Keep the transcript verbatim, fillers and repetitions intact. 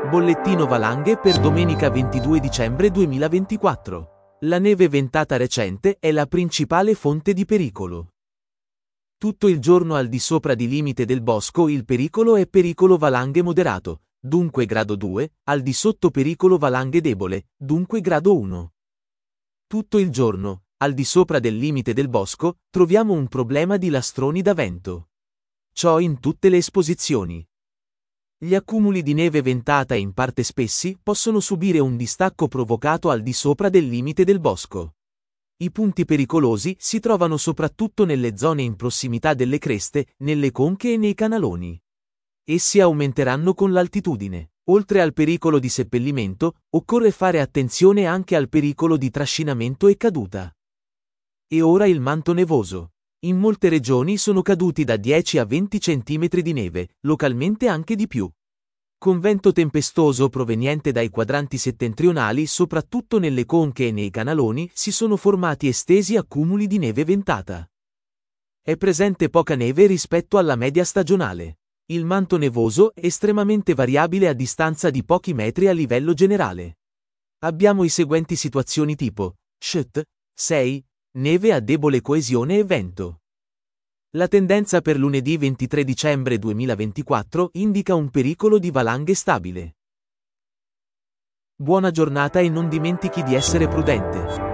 Bollettino valanghe per domenica ventidue dicembre duemilaventiquattro. La neve ventata recente è la principale fonte di pericolo. Tutto il giorno al di sopra di limite del bosco il pericolo è pericolo valanghe moderato, dunque grado due, al di sotto pericolo valanghe debole, dunque grado uno. Tutto il giorno, al di sopra del limite del bosco, troviamo un problema di lastroni da vento. Ciò in tutte le esposizioni. Gli accumuli di neve ventata in parte spessi possono subire un distacco provocato al di sopra del limite del bosco. I punti pericolosi si trovano soprattutto nelle zone in prossimità delle creste, nelle conche e nei canaloni. Essi aumenteranno con l'altitudine. Oltre al pericolo di seppellimento, occorre fare attenzione anche al pericolo di trascinamento e caduta. E ora il manto nevoso. In molte regioni sono caduti da dieci a venti centimetri di neve, localmente anche di più. Con vento tempestoso proveniente dai quadranti settentrionali, soprattutto nelle conche e nei canaloni, si sono formati estesi accumuli di neve ventata. È presente poca neve rispetto alla media stagionale. Il manto nevoso è estremamente variabile a distanza di pochi metri a livello generale. Abbiamo i seguenti situazioni tipo: S H T sei, neve a debole coesione e vento. La tendenza per lunedì ventitré dicembre duemilaventiquattro indica un pericolo di valanghe stabile. Buona giornata e non dimentichi di essere prudente.